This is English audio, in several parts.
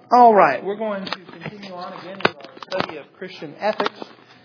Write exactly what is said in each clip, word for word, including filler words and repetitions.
All right, we're going to continue on again with our study of Christian ethics.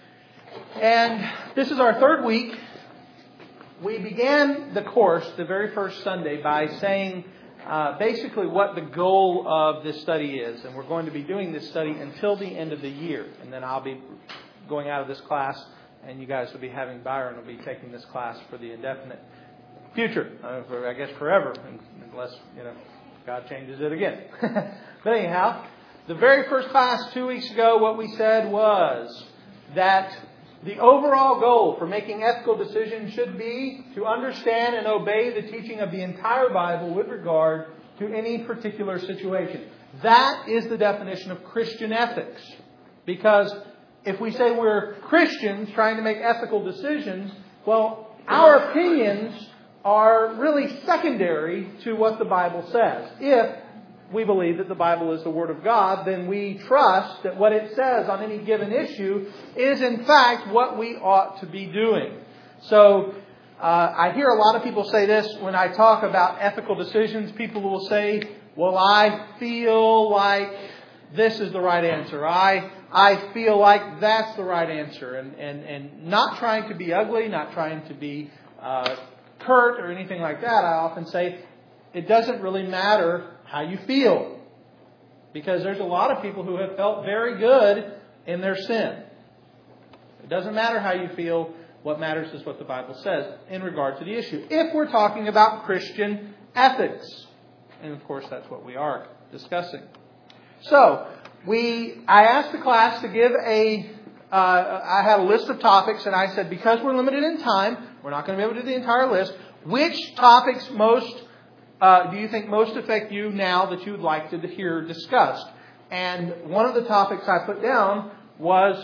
And this is our third week. We began the course the very first Sunday by saying uh, basically what the goal of this study is. And we're going to be doing this study until the end of the year. And then I'll be going out of this class, and you guys will be having, Byron will be taking this class for the indefinite future, uh, for, I guess forever, unless, you know, God changes it again. But anyhow, the very first class two weeks ago, what we said was that the overall goal for making ethical decisions should be to understand and obey the teaching of the entire Bible with regard to any particular situation. That is the definition of Christian ethics. Because if we say we're Christians trying to make ethical decisions, well, our opinions are really secondary to what the Bible says. If we believe that the Bible is the Word of God, then we trust that what it says on any given issue is in fact what we ought to be doing. So uh, I hear a lot of people say this when I talk about ethical decisions. People will say, well, I feel like this is the right answer. I I feel like that's the right answer. And, and, and not trying to be ugly, not trying to be uh, curt or anything like that. I often say it doesn't really matter how you feel. Because there's a lot of people who have felt very good in their sin. It doesn't matter how you feel. What matters is what the Bible says in regard to the issue. If we're talking about Christian ethics. And of course that's what we are discussing. So, we I asked the class to give a... Uh, I had a list of topics and I said because we're limited in time, we're not going to be able to do the entire list. Which topics most... Uh, do you think most affect you now that you would like to hear discussed? And one of the topics I put down was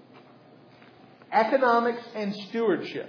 economics and stewardship.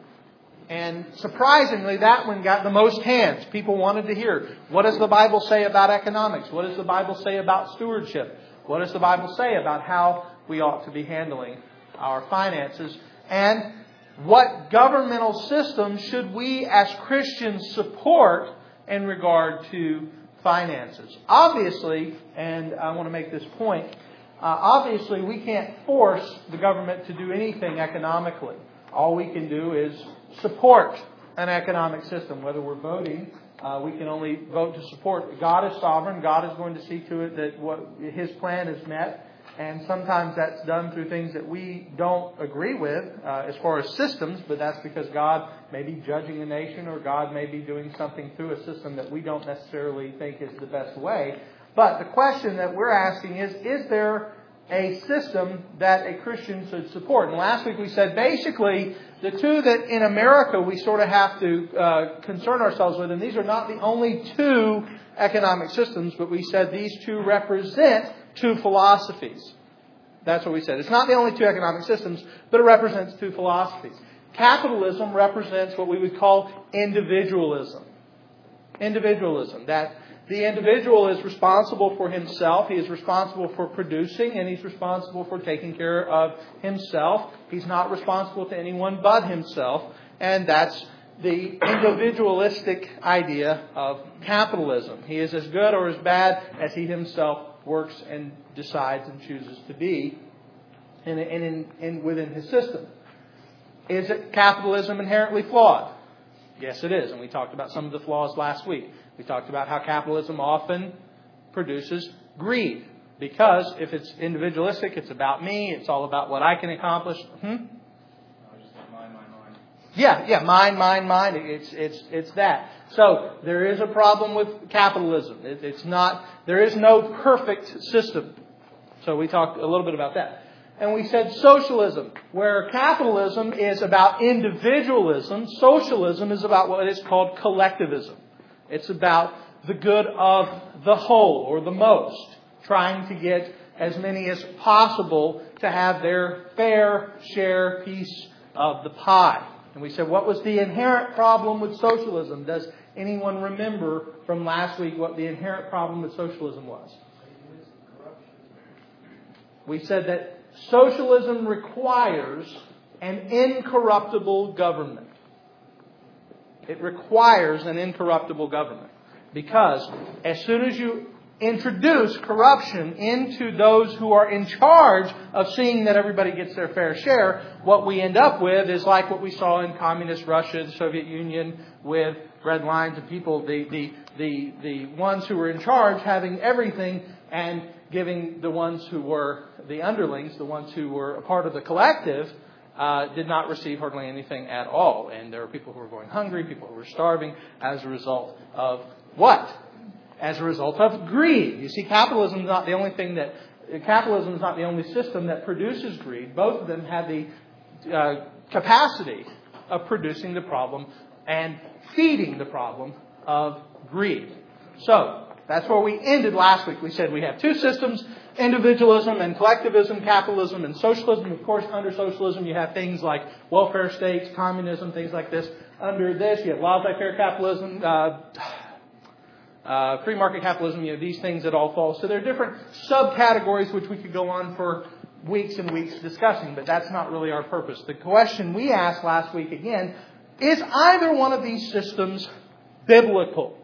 And surprisingly, that one got the most hands. People wanted to hear, what does the Bible say about economics? What does the Bible say about stewardship? What does the Bible say about how we ought to be handling our finances? And what governmental system should we as Christians support in regard to finances? Obviously, and I want to make this point, uh, obviously we can't force the government to do anything economically. All we can do is support an economic system. Whether we're voting, uh, we can only vote to support. God is sovereign. God is going to see to it that what His plan is met. And sometimes that's done through things that we don't agree with uh, as far as systems, but that's because God may be judging a nation or God may be doing something through a system that we don't necessarily think is the best way. But the question that we're asking is, is there a system that a Christian should support? And last week we said basically the two that in America we sort of have to uh, concern ourselves with, and these are not the only two economic systems, but we said these two represent two philosophies. That's what we said. It's not the only two economic systems, but it represents two philosophies. Capitalism represents what we would call individualism. Individualism. That the individual is responsible for himself. He is responsible for producing, and he's responsible for taking care of himself. He's not responsible to anyone but himself. And that's the individualistic idea of capitalism. He is as good or as bad as he himself works and decides and chooses to be in, in, in, in within his system. Is it capitalism inherently flawed? Yes, it is. And we talked about some of the flaws last week. We talked about how capitalism often produces greed. Because if it's individualistic, it's about me. It's all about what I can accomplish. Hmm? Yeah, yeah, mine, mine, mine. It's it's it's that. So there is a problem with capitalism. It, it's not. There is no perfect system. So we talked a little bit about that, and we said socialism, where capitalism is about individualism. Socialism is about what is called collectivism. It's about the good of the whole or the most, trying to get as many as possible to have their fair share piece of the pie. And we said, what was the inherent problem with socialism? Does anyone remember from last week what the inherent problem with socialism was? We said that socialism requires an incorruptible government. It requires an incorruptible government. Because as soon as you introduce corruption into those who are in charge of seeing that everybody gets their fair share, what we end up with is like what we saw in communist Russia, the Soviet Union, with red lines and people, the, the, the, the ones who were in charge having everything and giving the ones who were the underlings, the ones who were a part of the collective, uh, did not receive hardly anything at all. And there were people who were going hungry, people who were starving as a result of what? As a result of greed. You see, capitalism is not the only thing that capitalism is not the only system that produces greed. Both of them have the uh, capacity of producing the problem and feeding the problem of greed. So that's where we ended last week. We said we have two systems: individualism and collectivism, capitalism and socialism. Of course, under socialism, you have things like welfare states, communism, things like this. Under this, you have laissez-faire capitalism. Uh, Uh, free market capitalism, you know, these things that all fall. So there are different subcategories which we could go on for weeks and weeks discussing, but that's not really our purpose. The question we asked last week again, is either one of these systems biblical?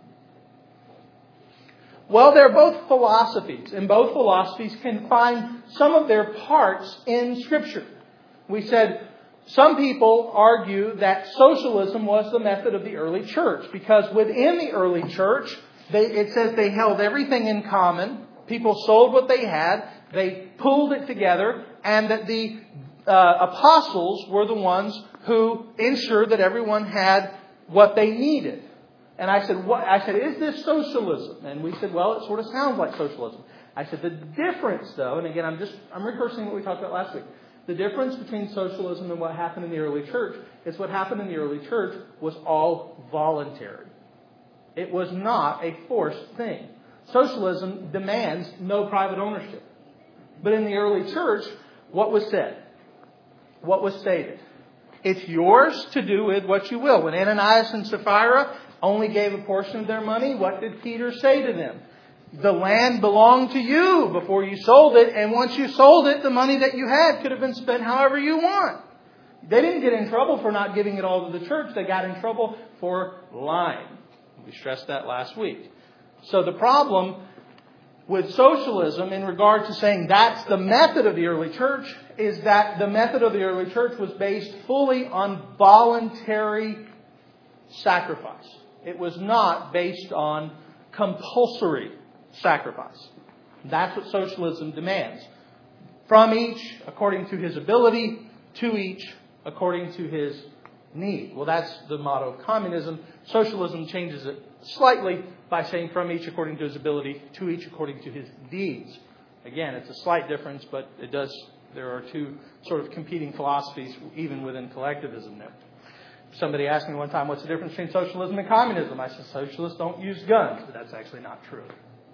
Well, they're both philosophies, and both philosophies can find some of their parts in Scripture. We said some people argue that socialism was the method of the early church because within the early church, they, it says they held everything in common. People sold what they had. They pooled it together, and that the uh, apostles were the ones who ensured that everyone had what they needed. And I said, "What?" I said, "Is this socialism?" And we said, "Well, it sort of sounds like socialism." I said, "The difference, though," and again, I'm just I'm rehearsing what we talked about last week. The difference between socialism and what happened in the early church is what happened in the early church was all voluntary. It was not a forced thing. Socialism demands no private ownership. But in the early church, what was said? What was stated? It's yours to do with what you will. When Ananias and Sapphira only gave a portion of their money, what did Peter say to them? The land belonged to you before you sold it, and once you sold it, the money that you had could have been spent however you want. They didn't get in trouble for not giving it all to the church. They got in trouble for lying. We stressed that last week. So the problem with socialism in regard to saying that's the method of the early church is that the method of the early church was based fully on voluntary sacrifice. It was not based on compulsory sacrifice. That's what socialism demands. From each according to his ability, to each according to his need. Well, that's the motto of communism. Socialism changes it slightly by saying from each according to his ability, to each according to his deeds. Again, it's a slight difference, but it does. There are two sort of competing philosophies even within collectivism there. Somebody asked me one time, what's the difference between socialism and communism? I said, socialists don't use guns. But that's actually not true.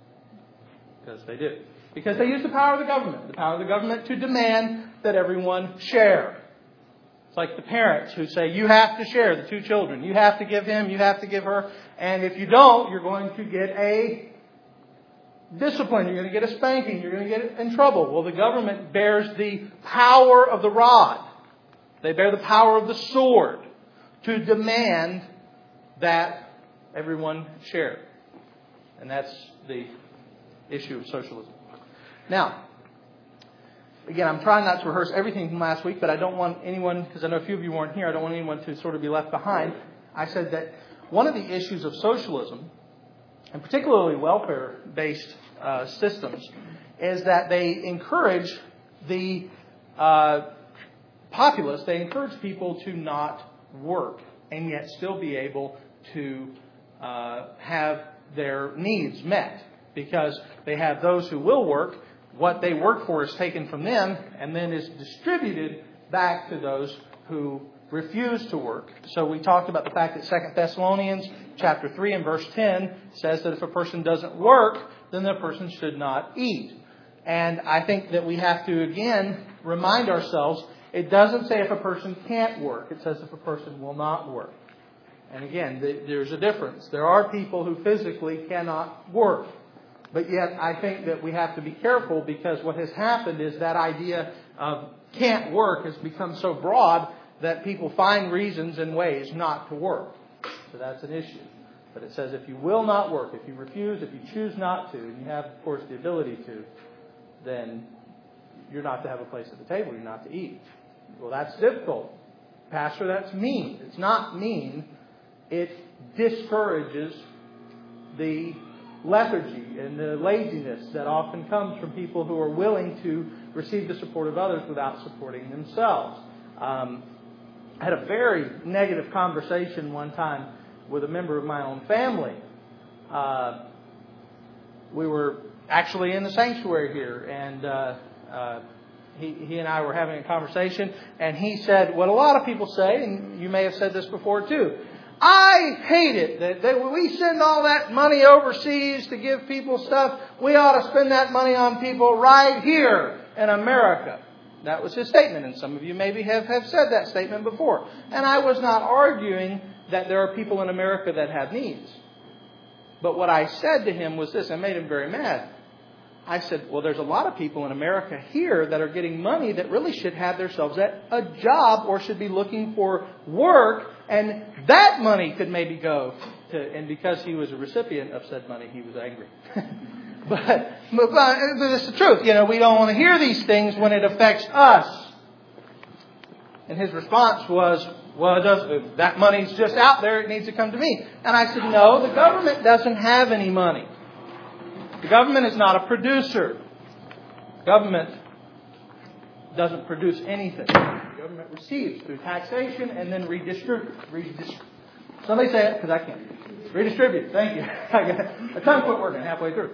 Because they do. Because they use the power of the government. The power of the government to demand that everyone share. It's like the parents who say, you have to share the two children. You have to give him, you have to give her. And if you don't, you're going to get a discipline. You're going to get a spanking. You're going to get in trouble. Well, the government bears the power of the rod. They bear the power of the sword to demand that everyone share. And that's the issue of socialism. Now, again, I'm trying not to rehearse everything from last week, but I don't want anyone, because I know a few of you weren't here, I don't want anyone to sort of be left behind. I said that one of the issues of socialism, and particularly welfare-based uh, systems, is that they encourage the uh, populace, they encourage people to not work and yet still be able to uh, have their needs met. Because they have those who will work, what they work for is taken from them and then is distributed back to those who refuse to work. So we talked about the fact that Second Thessalonians chapter three and verse ten says that if a person doesn't work, then the person should not eat. And I think that we have to again remind ourselves, it doesn't say if a person can't work. It says if a person will not work. And again, there's a difference. There are people who physically cannot work. But yet I think that we have to be careful because what has happened is that idea of can't work has become so broad that people find reasons and ways not to work. So that's an issue. But it says if you will not work, if you refuse, if you choose not to, and you have, of course, the ability to, then you're not to have a place at the table. You're not to eat. Well, that's difficult. Pastor, that's mean. It's not mean. It discourages the lethargy and the laziness that often comes from people who are willing to receive the support of others without supporting themselves. Um, I had a very negative conversation one time with a member of my own family. Uh, we were actually in the sanctuary here, and uh, uh, he, he and I were having a conversation, and he said what a lot of people say, and you may have said this before too. I hate it that, that when we send all that money overseas to give people stuff, we ought to spend that money on people right here in America. That was his statement, and some of you maybe have, have said that statement before. And I was not arguing that there are people in America that have needs. But what I said to him was this, and made him very mad. I said, well, there's a lot of people in America here that are getting money that really should have themselves at a job or should be looking for work, and that money could maybe go to, and because he was a recipient of said money, he was angry. but, but, but it's the truth. You know, we don't want to hear these things when it affects us. And his response was, well, it does, that money's just out there. It needs to come to me. And I said, no, the government doesn't have any money. The government is not a producer. Government doesn't produce anything. The government receives through taxation and then redistributes. Redist- Somebody say it, because I can't. Redistribute. Thank you. My tongue quit working halfway through.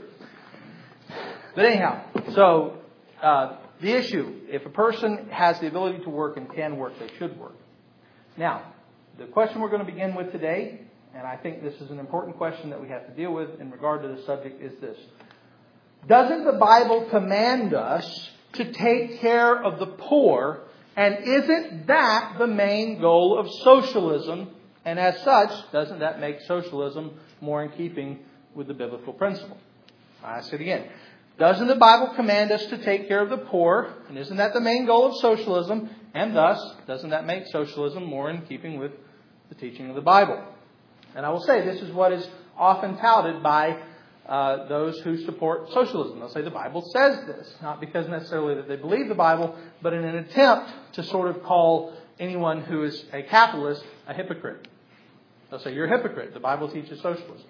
But anyhow, so uh, the issue, if a person has the ability to work and can work, they should work. Now, the question we're going to begin with today, and I think this is an important question that we have to deal with in regard to this subject, is this. Doesn't the Bible command us to take care of the poor? And isn't that the main goal of socialism? And as such, doesn't that make socialism more in keeping with the biblical principle? I ask it again. Doesn't the Bible command us to take care of the poor? And isn't that the main goal of socialism? And thus, doesn't that make socialism more in keeping with the teaching of the Bible? And I will say this is what is often touted by uh, those who support socialism. They'll say the Bible says this, not because necessarily that they believe the Bible, but in an attempt to sort of call anyone who is a capitalist a hypocrite. They'll say, you're a hypocrite. The Bible teaches socialism.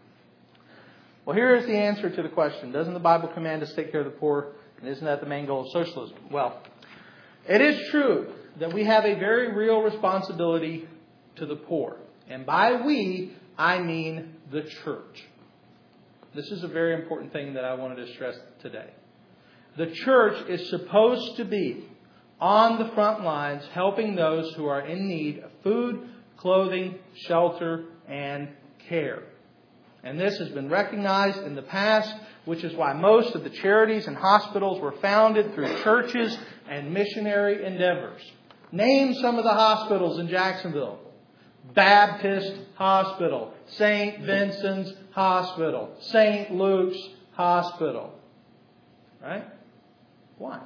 Well, here is the answer to the question. Doesn't the Bible command us to take care of the poor? And isn't that the main goal of socialism? Well, it is true that we have a very real responsibility to the poor. And by we, I mean the church. This is a very important thing that I wanted to stress today. The church is supposed to be on the front lines helping those who are in need of food, clothing, shelter, and care. And this has been recognized in the past, which is why most of the charities and hospitals were founded through churches and missionary endeavors. Name some of the hospitals in Jacksonville. Baptist Hospital, Saint Vincent's Hospital, Saint Luke's Hospital. Right? Why?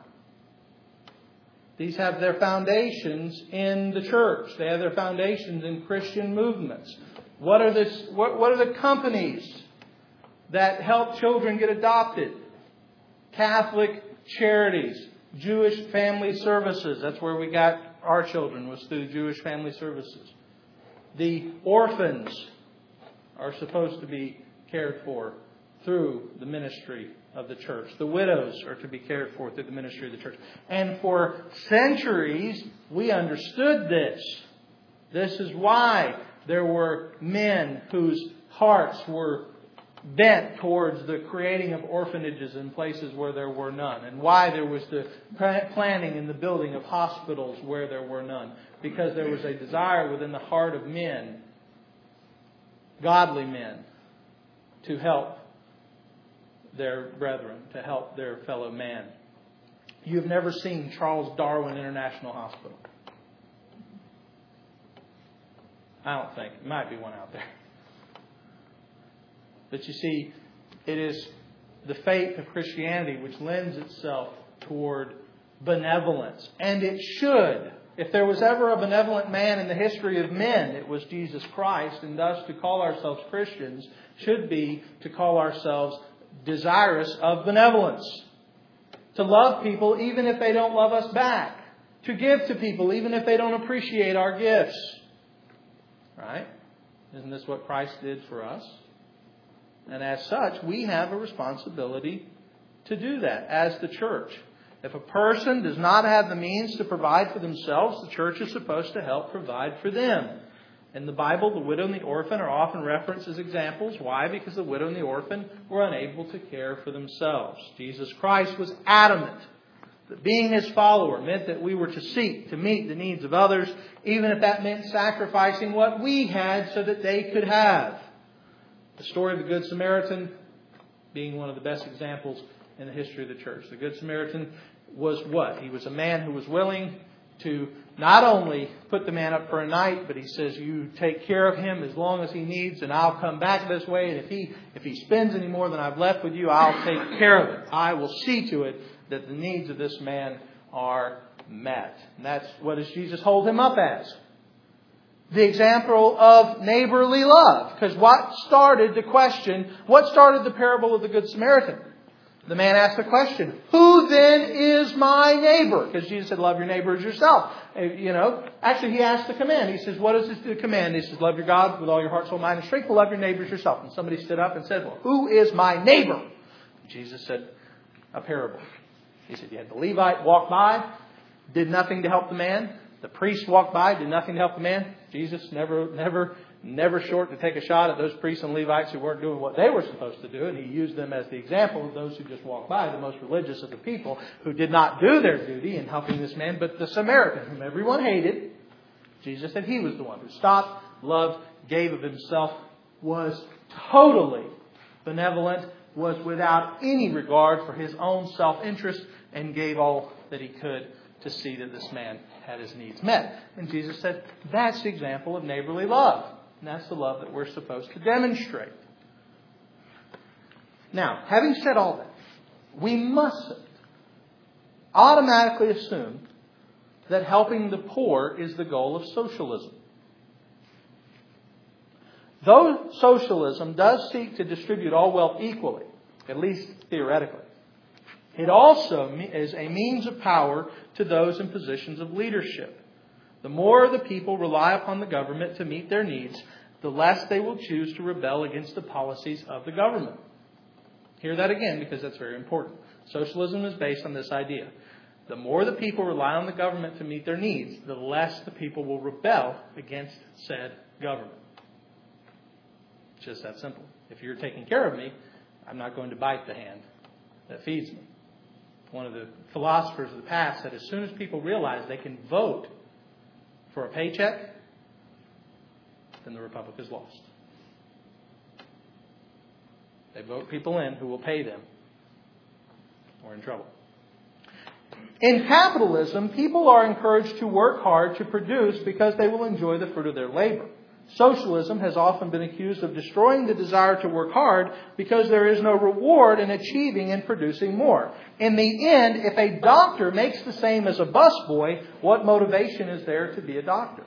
These have their foundations in the church. They have their foundations in Christian movements. What are the, what, what are the companies that help children get adopted? Catholic Charities, Jewish Family Services. That's where we got our children, was through Jewish Family Services. The orphans are supposed to be cared for through the ministry of the church. The widows are to be cared for through the ministry of the church. And for centuries, we understood this. This is why there were men whose hearts were bent towards the creating of orphanages in places where there were none. And why there was the planning and the building of hospitals where there were none. Because there was a desire within the heart of men, godly men, to help their brethren, to help their fellow man. You've never seen Charles Darwin International Hospital. I don't think. There might be one out there. But you see, it is the faith of Christianity which lends itself toward benevolence. And it should. If there was ever a benevolent man in the history of men, it was Jesus Christ. And thus to call ourselves Christians should be to call ourselves desirous of benevolence. To love people even if they don't love us back. To give to people even if they don't appreciate our gifts. Right? Isn't this what Christ did for us? And as such, we have a responsibility to do that as the church. If a person does not have the means to provide for themselves, the church is supposed to help provide for them. In the Bible, the widow and the orphan are often referenced as examples. Why? Because the widow and the orphan were unable to care for themselves. Jesus Christ was adamant that being His follower meant that we were to seek to meet the needs of others, even if that meant sacrificing what we had so that they could have. The story of the Good Samaritan being one of the best examples in the history of the church. The Good Samaritan was what? He was a man who was willing to not only put the man up for a night, but he says, you take care of him as long as he needs, and I'll come back this way. And if he if he spends any more than I've left with you, I'll take care of it. I will see to it that the needs of this man are met. And that's what does Jesus hold him up as? The example of neighborly love. Because what started the question, what started the parable of the Good Samaritan? The man asked the question, who then is my neighbor? Because Jesus said, love your neighbor as yourself. You know, actually he asked the command. He says, what is this the command? He says, love your God with all your heart, soul, mind, and strength. Love your neighbor as yourself. And somebody stood up and said, well, who is my neighbor? Jesus said, a parable. He said, you had the Levite walk by, did nothing to help the man. The priest walked by, did nothing to help the man. Jesus never, never, never short to take a shot at those priests and Levites who weren't doing what they were supposed to do. And He used them as the example of those who just walked by, the most religious of the people, who did not do their duty in helping this man. But the Samaritan, whom everyone hated, Jesus said He was the one who stopped, loved, gave of Himself, was totally benevolent, was without any regard for His own self-interest, and gave all that He could to see that this man had his needs met. And Jesus said, that's the example of neighborly love. And that's the love that we're supposed to demonstrate. Now, having said all that, we mustn't automatically assume that helping the poor is the goal of socialism. Though socialism does seek to distribute all wealth equally, at least theoretically, it also is a means of power to those in positions of leadership. The more the people rely upon the government to meet their needs, the less they will choose to rebel against the policies of the government. Hear that again, because that's very important. Socialism is based on this idea. The more the people rely on the government to meet their needs, the less the people will rebel against said government. It's just that simple. If you're taking care of me, I'm not going to bite the hand that feeds me. One of the philosophers of the past said as soon as people realize they can vote for a paycheck, then the republic is lost. They vote people in who will pay them. We're in trouble. In capitalism, people are encouraged to work hard to produce because they will enjoy the fruit of their labor. Socialism has often been accused of destroying the desire to work hard because there is no reward in achieving and producing more. In the end, if a doctor makes the same as a busboy, what motivation is there to be a doctor?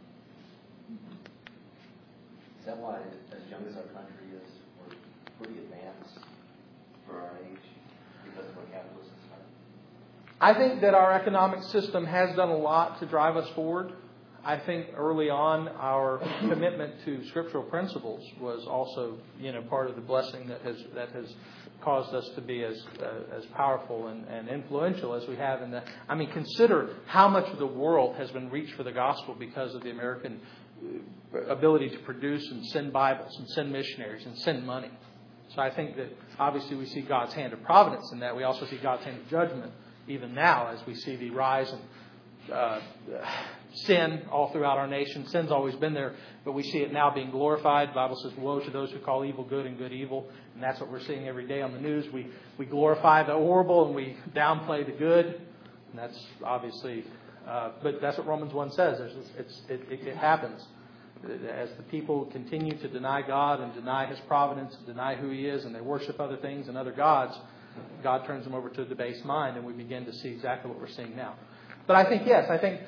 Is that why, as young as our country is, we're pretty advanced for our age because of what capitalism is like? I think that our economic system has done a lot to drive us forward. I think early on our commitment to scriptural principles was also, you know, part of the blessing that has that has caused us to be as uh, as powerful and, and influential as we have in the. I mean, consider how much of the world has been reached for the gospel because of the American ability to produce and send Bibles and send missionaries and send money. So I think that obviously we see God's hand of providence in that. We also see God's hand of judgment even now as we see the rise in Uh, sin all throughout our nation. Sin's always been there, but we see it now being glorified. The Bible says, woe to those who call evil good and good evil. And that's what we're seeing every day on the news. We we glorify the horrible and we downplay the good. And that's obviously, uh, but that's what Romans one says. There's, it's, it, it, it happens. As the people continue to deny God and deny His providence and deny who He is, and they worship other things and other gods, God turns them over to a debased mind, and we begin to see exactly what we're seeing now. But I think, yes, I think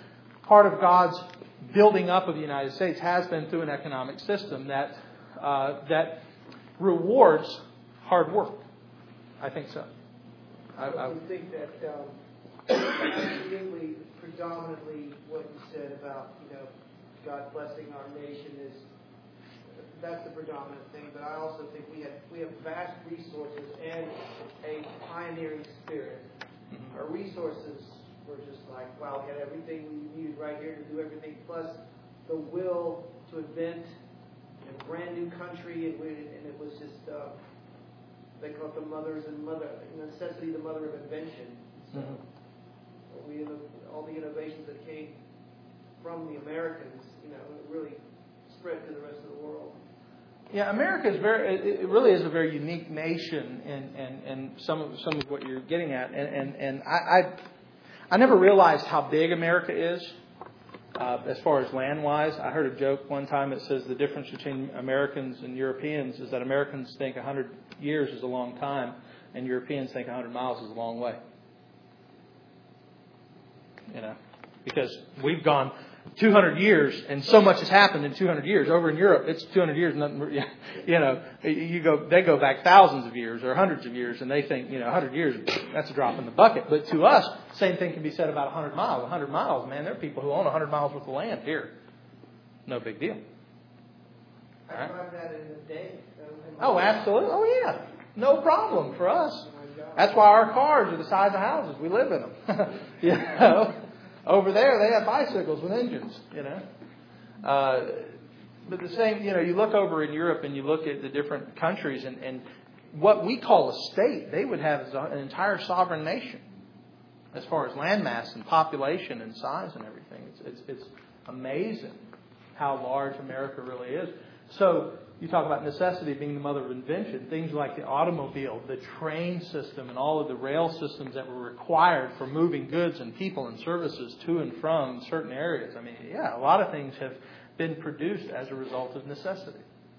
part of God's building up of the United States has been through an economic system that uh, that rewards hard work. I think so. I, I I think that um, absolutely, predominantly, what you said about you know God blessing our nation is that's the predominant thing. But I also think we have we have vast resources and a pioneering spirit. Mm-hmm. Our resources were just like wow, we had everything we needed right here to do everything, plus the will to invent a brand new country, and, we, and it was just. Uh, They call it the mothers and mother necessity, the mother of invention. So mm-hmm. we all the innovations that came from the Americans, you know, it really spread to the rest of the world. Yeah, America is very. It really is a very unique nation, and and, and some of some of what you're getting at, and and, and I, I I never realized how big America is. Uh, as far as land-wise, I heard a joke one time that says the difference between Americans and Europeans is that Americans think one hundred years is a long time, and Europeans think one hundred miles is a long way. You know, because we've gone two hundred years, and so much has happened in two hundred years. Over in Europe, it's two hundred years. Nothing, you know, you go, they go back thousands of years or hundreds of years, and they think, you know, one hundred years, that's a drop in the bucket. But to us, same thing can be said about one hundred miles. one hundred miles, man, there are people who own one hundred miles worth of land here. No big deal. I right? drive that in a day. Oh, absolutely. Oh, yeah. No problem for us. That's why our cars are the size of houses. We live in them. You know, over there they have bicycles with engines. You know, uh, but the same. You know, you look over in Europe and you look at the different countries, and, and what we call a state, they would have as an entire sovereign nation as far as landmass and population and size and everything. It's it's, it's amazing how large America really is. So you talk about necessity being the mother of invention. Things like the automobile, the train system, and all of the rail systems that were required for moving goods and people and services to and from certain areas. I mean, yeah, a lot of things have been produced as a result of necessity.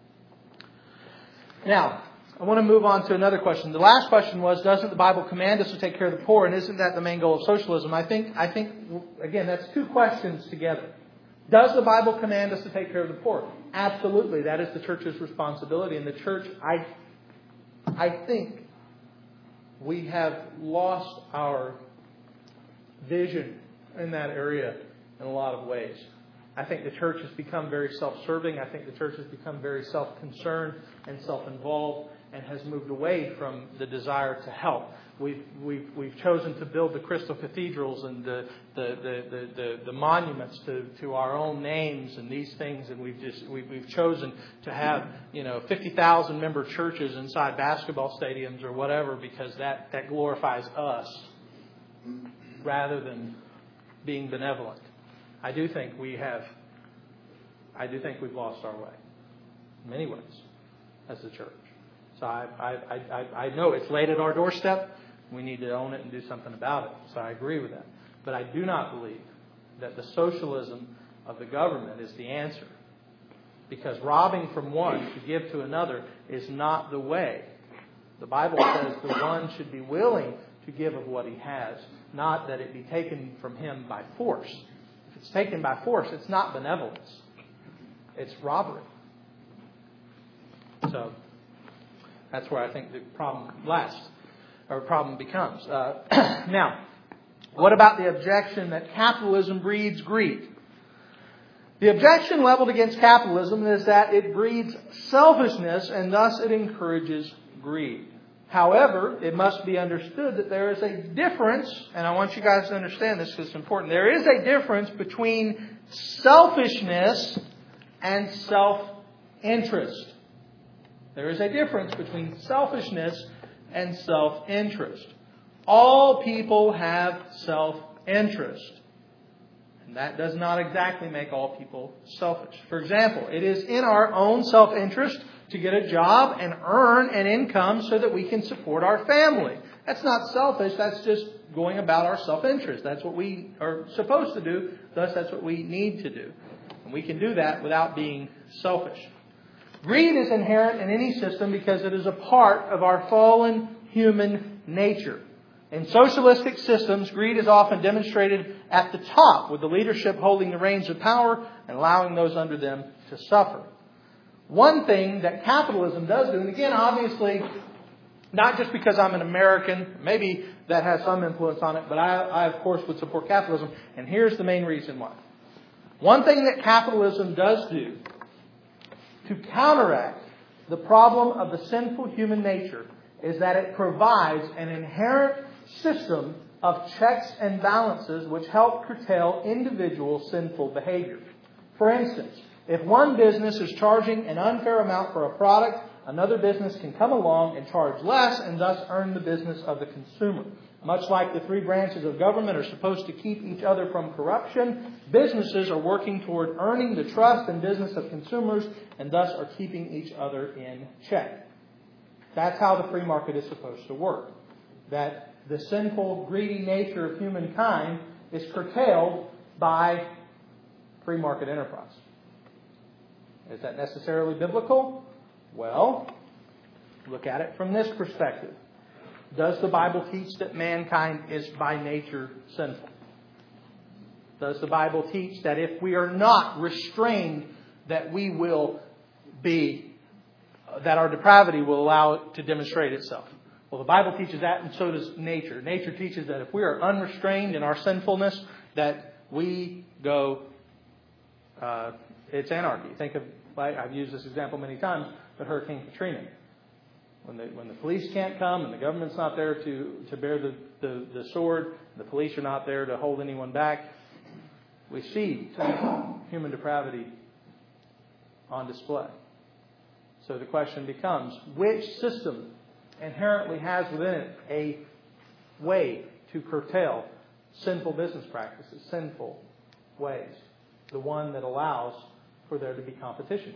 Now, I want to move on to another question. The last question was, doesn't the Bible command us to take care of the poor? And isn't that the main goal of socialism? I think, I think again, that's two questions together. Does the Bible command us to take care of the poor? Absolutely. That is the church's responsibility. And the church, I, I think we have lost our vision in that area in a lot of ways. I think the church has become very self-serving. I think the church has become very self-concerned and self-involved and has moved away from the desire to help. We've we've we've chosen to build the crystal cathedrals and the the the the, the, the monuments to, to our own names and these things, and we've just we've, we've chosen to have you know fifty thousand member churches inside basketball stadiums or whatever because that, that glorifies us rather than being benevolent. I do think we have. I do think we've lost our way in many ways as a church. So I I I, I know it's laid at our doorstep. We need to own it and do something about it. So I agree with that. But I do not believe that the socialism of the government is the answer. Because robbing from one to give to another is not the way. The Bible says the one should be willing to give of what he has, not that it be taken from him by force. If it's taken by force, it's not benevolence. It's robbery. So that's where I think the problem lasts. Or problem becomes. Uh, now, what about the objection that capitalism breeds greed? The objection leveled against capitalism is that it breeds selfishness and thus it encourages greed. However, it must be understood that there is a difference, and I want you guys to understand this because it's important. There is a difference between selfishness and self-interest. There is a difference between selfishness and self-interest. All people have self-interest. And that does not exactly make all people selfish. For example, it is in our own self-interest to get a job and earn an income so that we can support our family. That's not selfish. That's just going about our self-interest. That's what we are supposed to do. Thus, that's what we need to do. And we can do that without being selfish. Greed is inherent in any system because it is a part of our fallen human nature. In socialistic systems, greed is often demonstrated at the top, with the leadership holding the reins of power and allowing those under them to suffer. One thing that capitalism does do, and again, obviously, not just because I'm an American, maybe that has some influence on it, but I, I of course, would support capitalism, and here's the main reason why. One thing that capitalism does do to counteract the problem of the sinful human nature is that it provides an inherent system of checks and balances which help curtail individual sinful behavior. For instance, if one business is charging an unfair amount for a product, another business can come along and charge less and thus earn the business of the consumer. Much like the three branches of government are supposed to keep each other from corruption, businesses are working toward earning the trust and business of consumers and thus are keeping each other in check. That's how the free market is supposed to work. That the sinful, greedy nature of humankind is curtailed by free market enterprise. Is that necessarily biblical? Well, look at it from this perspective. Does the Bible teach that mankind is by nature sinful? Does the Bible teach that if we are not restrained, that we will be, that our depravity will allow it to demonstrate itself? Well, the Bible teaches that, and so does nature. Nature teaches that if we are unrestrained in our sinfulness, that we go, uh, it's anarchy. Think of, I've used this example many times, but Hurricane Katrina. When the, when the police can't come and the government's not there to, to bear the, the, the sword, the police are not there to hold anyone back, we see human depravity on display. So the question becomes, which system inherently has within it a way to curtail sinful business practices, sinful ways? The one that allows for there to be competition.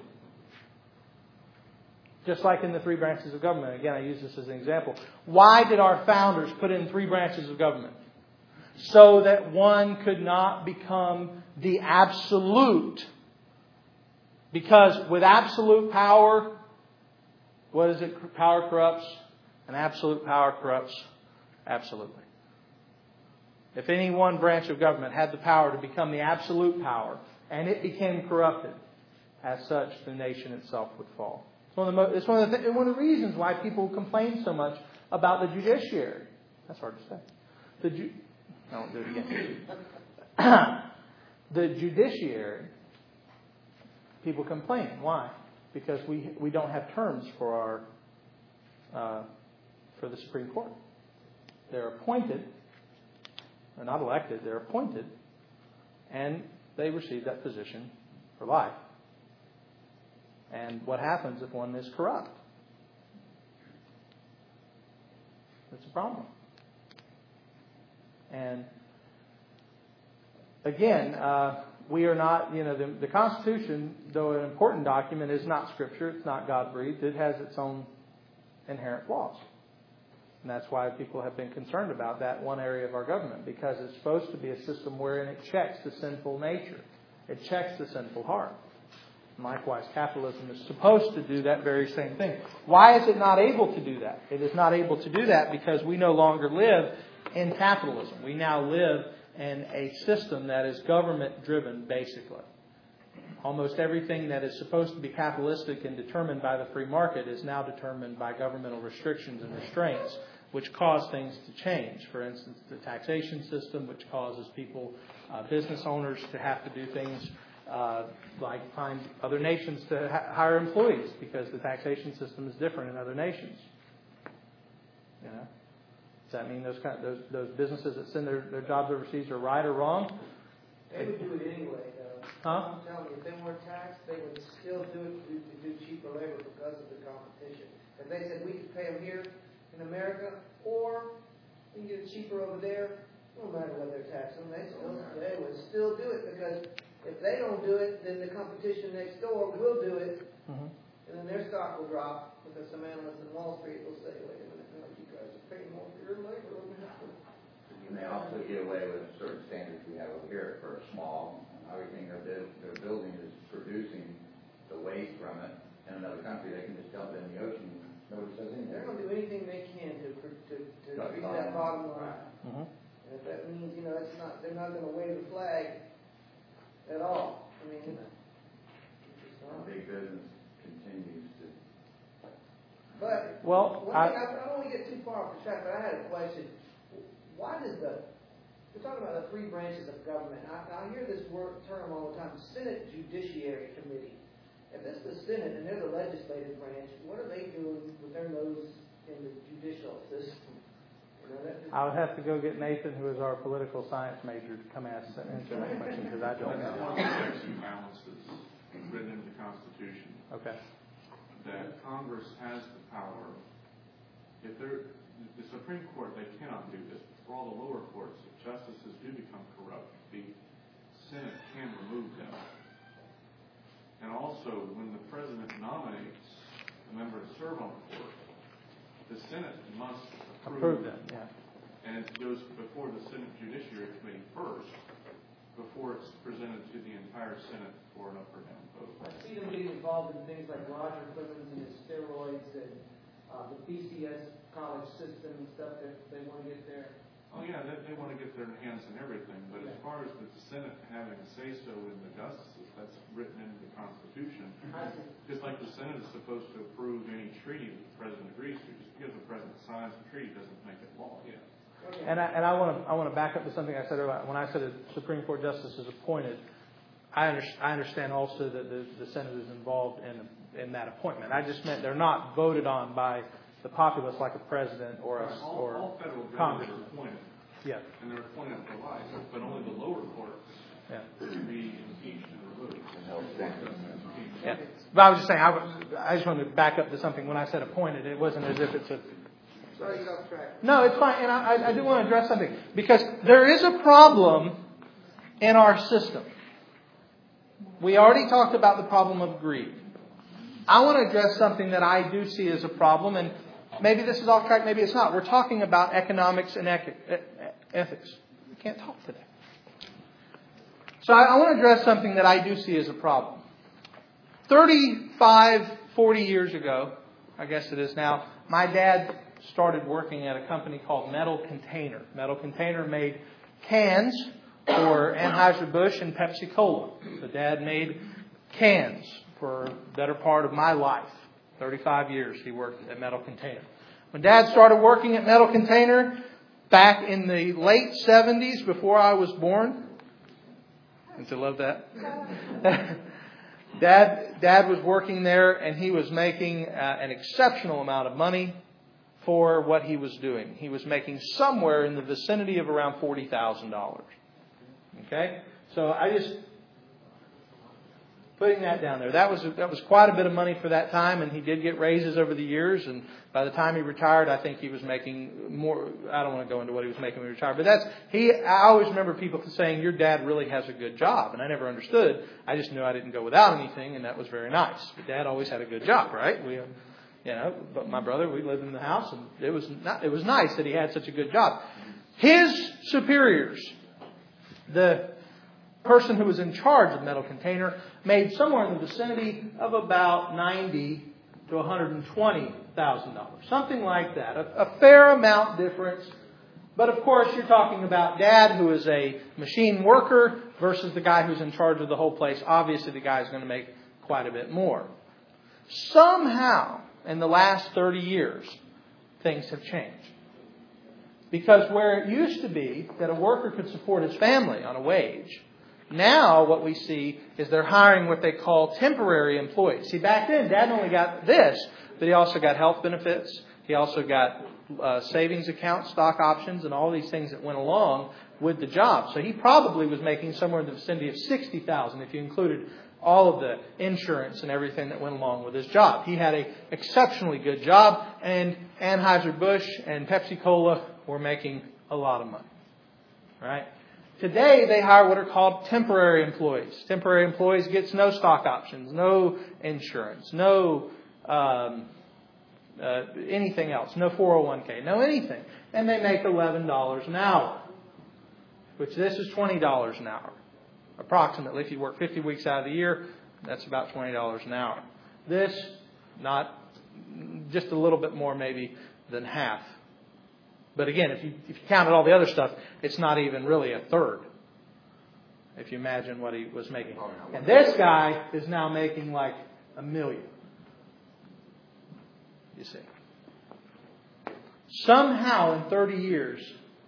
Just like in the three branches of government. Again, I use this as an example. Why did our founders put in three branches of government? So that one could not become the absolute. Because with absolute power, what is it? Power corrupts. And absolute power corrupts absolutely. If any one branch of government had the power to become the absolute power, and it became corrupted, as such, the nation itself would fall. It's one of the, mo- it's one of the, th- one of the reasons why people complain so much about the judiciary. That's hard to say. The ju- I won't do it again. The judiciary, people complain. Why? Because we we don't have terms for our uh, for the Supreme Court. They're appointed. They're not elected. They're appointed, and they receive that position for life. And what happens if one is corrupt? That's a problem. And again, uh, we are not, you know, the, the Constitution, though an important document, is not Scripture. It's not God-breathed. It has its own inherent flaws. And that's why people have been concerned about that one area of our government, because it's supposed to be a system wherein it checks the sinful nature. It checks the sinful heart. And likewise, capitalism is supposed to do that very same thing. Why is it not able to do that? It is not able to do that because we no longer live in capitalism. We now live in a system that is government-driven, basically. Almost everything that is supposed to be capitalistic and determined by the free market is now determined by governmental restrictions and restraints, which cause things to change. For instance, the taxation system, which causes people, uh, business owners, to have to do things uh, like find other nations to ha- hire employees because the taxation system is different in other nations. You know? Does that mean those kind of, those those businesses that send their, their jobs overseas are right or wrong? They would do it anyway, though. Huh? I'm telling you, if they weren't taxed, they would still do it to, to do cheaper labor because of the competition. If they said we could pay them here in America, or we can get it cheaper over there, no matter what they're taxing, they still they would still do it, because if they don't do it, then the competition next door will do it, Mm-hmm. and then their stock will drop because some analysts in Wall Street will say, "Wait a minute, no, you guys are paying more for your labor." You may also get away with certain standards we have over here for a small. Everything they're, build, they're building is producing the waste from it. In another country, they can just dump it in the ocean Nobody says anything. They're gonna do anything they can to, to, to Got increase bottom that bottom line. Mhm. And if that means, you know, it's not, they're not gonna wave the flag at all. I mean, it's just not. Big business continues to. But, Well, one I- thing, I, I don't wanna get too far off the track, but I had a question. Why does the, we're talking about the three branches of government. I, I hear this word, term all the time, Senate Judiciary Committee. If it's the Senate and they're the legislative branch, what are they doing with their nose in the judicial system? You know, that just, I would have to go get Nathan, who is our political science major, to come ask answer that question because I don't That's know. one of the checks and balances written into the Constitution, Okay. that Congress has the power, if they're, the Supreme Court, they cannot do this. For all the lower courts, if justices do become corrupt, the Senate can remove them. And also, when the president nominates a member to serve on the court, the Senate must Approve approve them, yeah. And it goes before the Senate Judiciary Committee first, before it's presented to the entire Senate for an up or down vote. I see them getting involved in things like Roger Clemens and his steroids and uh, the B C S college system and stuff that they want to get there. Oh, yeah, they, they want to get their hands in everything, but as far as the Senate having a say-so in the justices, that's written into the Constitution. I see. Just like the Senate is supposed to approve any treaty that the President agrees to, just because the President signs the treaty doesn't make it law yet. Okay. And I, and I want to I want to back up to something I said earlier. When I said a Supreme Court justice is appointed, I, under, I understand also that the, the Senate is involved in in that appointment. I just meant they're not voted on by the populace like a president or a all, or all federal judges congressman. are appointed, Yeah, and they're appointed for life, but only the lower courts yeah, can be impeached and removed. yeah. But I was just saying, I, was, I just wanted to back up to something. When I said appointed, it wasn't as if it's a. Sorry, you got off track. No, it's fine, and I, I do want to address something because there is a problem in our system. We already talked about the problem of greed. I want to address something that I do see as a problem, and maybe this is off track, maybe it's not. We're talking about economics and ethics. We can't talk today. So I, I want to address something that I do see as a problem. thirty-five, forty years ago, I guess it is now, my dad started working at a company called Metal Container. Metal Container made cans for Anheuser-Busch and Pepsi-Cola. So Dad made cans for the better part of my life. thirty-five years he worked at Metal Container. When Dad started working at Metal Container back in the late seventies, before I was born, don't you love that? Dad, Dad was working there and he was making uh, an exceptional amount of money for what he was doing. He was making somewhere in the vicinity of around forty thousand dollars. Okay? So I just, putting that down there. That was that was quite a bit of money for that time, and he did get raises over the years, and by the time he retired, I think he was making more. I don't want to go into what he was making when he retired, but that's, he, I always remember people saying, your dad really has a good job, and I never understood. I just knew I didn't go without anything, and that was very nice. But Dad always had a good job, right? We, you know, but my brother, we lived in the house, and it was not, it was nice that he had such a good job. His superiors, the person who was in charge of Metal Container, made somewhere in the vicinity of about ninety to one hundred twenty thousand dollars, something like that. A, a fair amount difference. But of course, you're talking about Dad, who is a machine worker, versus the guy who's in charge of the whole place. Obviously, the guy is going to make quite a bit more. Somehow, in the last thirty years, things have changed. Because where it used to be that a worker could support his family on a wage, now what we see is they're hiring what they call temporary employees. See, back then, Dad only got this, but he also got health benefits. He also got uh, savings accounts, stock options, and all these things that went along with the job. So he probably was making somewhere in the vicinity of sixty thousand dollars if you included all of the insurance and everything that went along with his job. He had an exceptionally good job, and Anheuser-Busch and Pepsi-Cola were making a lot of money. Right? Today, they hire what are called temporary employees. Temporary employees gets no stock options, no insurance, no um, uh, anything else, no four oh one k, no anything. And they make eleven dollars an hour, which this is twenty dollars an hour. Approximately, if you work fifty weeks out of the year, that's about twenty dollars an hour. This, not just a little bit more maybe than half. But again, if you, if you counted all the other stuff, it's not even really a third. If you imagine what he was making. And this guy is now making like a million. You see. Somehow in thirty years,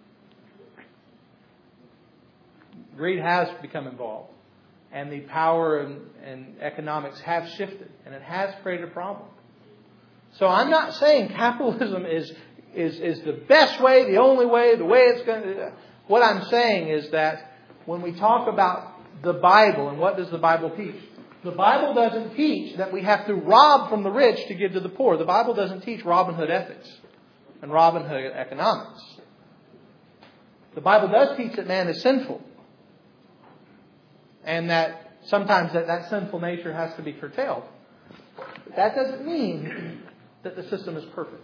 greed has become involved. And the power and, and economics have shifted. And it has created a problem. So I'm not saying capitalism is, is, is the best way, the only way, the way it's going to... What I'm saying is that when we talk about the Bible and what does the Bible teach? The Bible doesn't teach that we have to rob from the rich to give to the poor. The Bible doesn't teach Robin Hood ethics and Robin Hood economics. The Bible does teach that man is sinful. And that sometimes that, that sinful nature has to be curtailed. But that doesn't mean that the system is perfect.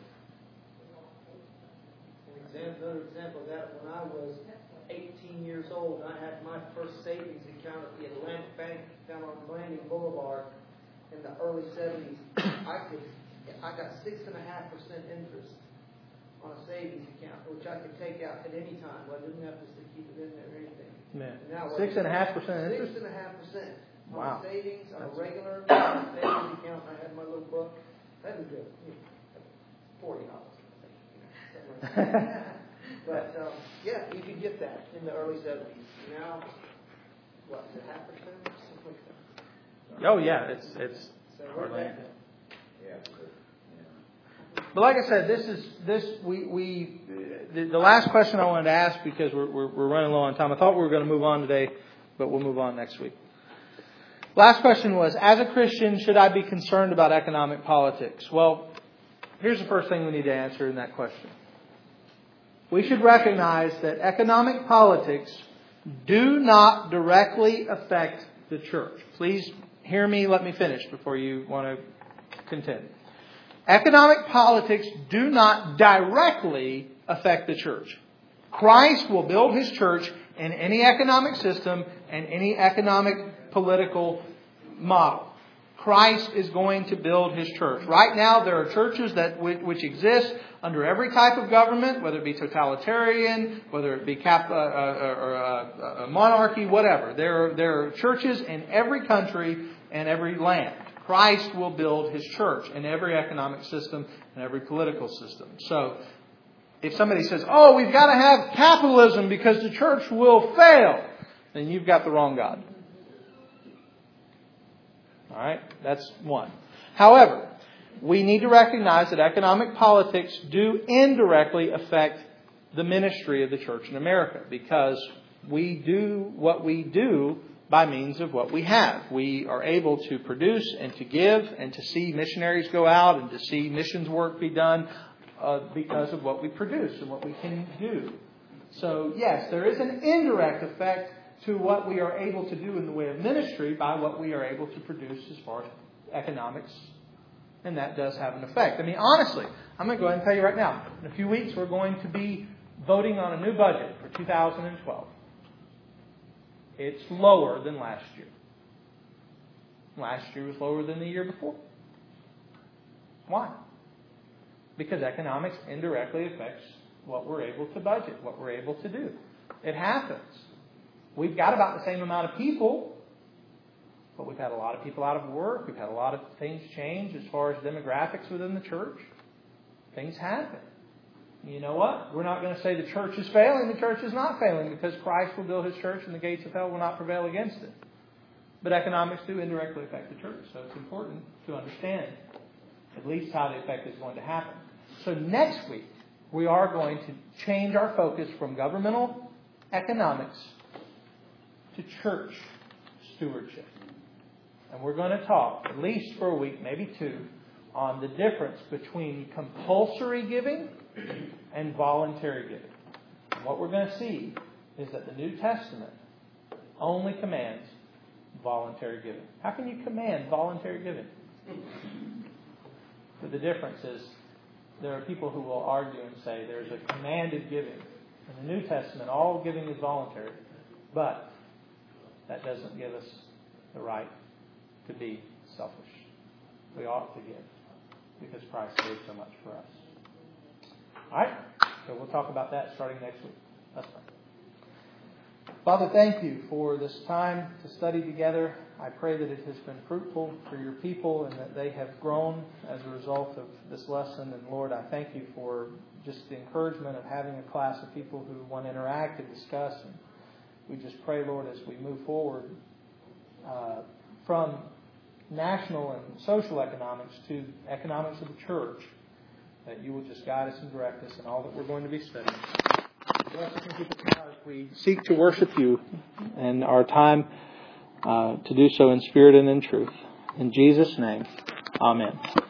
An example, another example of that, when I was eighteen years old, I had my first savings account at the Atlantic Bank down on Landing Boulevard in the early seventies. I could, I got six and a half percent interest on a savings account, which I could take out at any time. I didn't have to keep it in there or anything. Man. Now, Six and a half percent interest? Six and a half percent. Wow. On savings, on a regular savings account, I had my little book. That was good. Forty dollars, I think. Like that. But um, yeah, you could get that in the early seventies. Now, what? Is it half percent? Something like that. Oh yeah, it's it's So we're back. Yeah. But like I said, this is this we we the, the last question I wanted to ask, because we're, we're we're running low on time. I thought we were going to move on today, but we'll move on next week. Last question was, as a Christian, should I be concerned about economic politics? Well, here's the first thing we need to answer in that question. We should recognize that economic politics do not directly affect the church. Please hear me. Let me finish before you want to contend. Economic politics do not directly affect the church. Christ will build His church in any economic system and any economic political model. Christ is going to build His church. Right now, there are churches that which exist under every type of government, whether it be totalitarian, whether it be cap, uh, uh, or uh, uh, monarchy, whatever. There are, there are churches in every country and every land. Christ will build His church in every economic system and every political system. So, if somebody says, oh, we've got to have capitalism because the church will fail, then you've got the wrong God. All right? That's one. However, we need to recognize that economic politics do indirectly affect the ministry of the church in America, because we do what we do by means of what we have. We are able to produce and to give and to see missionaries go out and to see missions work be done uh, because of what we produce and what we can do. So, yes, there is an indirect effect to what we are able to do in the way of ministry by what we are able to produce as far as economics. And that does have an effect. I mean, honestly, I'm going to go ahead and tell you right now. In a few weeks, we're going to be voting on a new budget for two thousand twelve. It's lower than last year. Last year was lower than the year before. Why? Because economics indirectly affects what we're able to budget, what we're able to do. It happens. We've got about the same amount of people, but we've had a lot of people out of work. We've had a lot of things change as far as demographics within the church. Things happen. You know what? We're not going to say the church is failing. The church is not failing, because Christ will build His church and the gates of hell will not prevail against it. But economics do indirectly affect the church. So it's important to understand at least how the effect is going to happen. So next week, we are going to change our focus from governmental economics to church stewardship. And we're going to talk, at least for a week, maybe two, on the difference between compulsory giving and voluntary giving. And what we're going to see is that the New Testament only commands voluntary giving. How can you command voluntary giving? But the difference is, there are people who will argue and say there's a commanded giving. In the New Testament, all giving is voluntary. But that doesn't give us the right to be selfish. We ought to give. because Christ gave so much for us. All right, so we'll talk about that starting next week. Let's pray. Father, thank you for this time to study together. I pray that it has been fruitful for your people and that they have grown as a result of this lesson. And Lord, I thank you for just the encouragement of having a class of people who want to interact and discuss. And we just pray, Lord, as we move forward uh, from national and social economics to economics of the church, that you will just guide us and direct us in all that we're going to be studying. Bless us and keep us now as we seek to worship you and our time uh, to do so in spirit and in truth. In Jesus' name, amen.